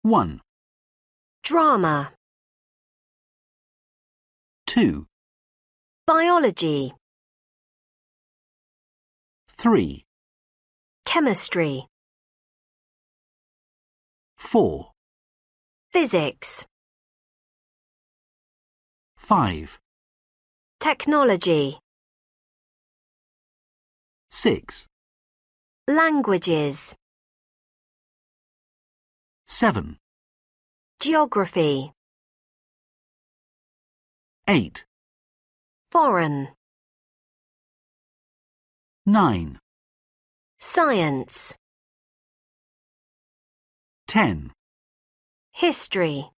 1, Drama. 2, Biology. 3, Chemistry. 4, Physics. 5, Technology. 6, Languages. 7, Geography. 8, Foreign. 9, Science. 10. History.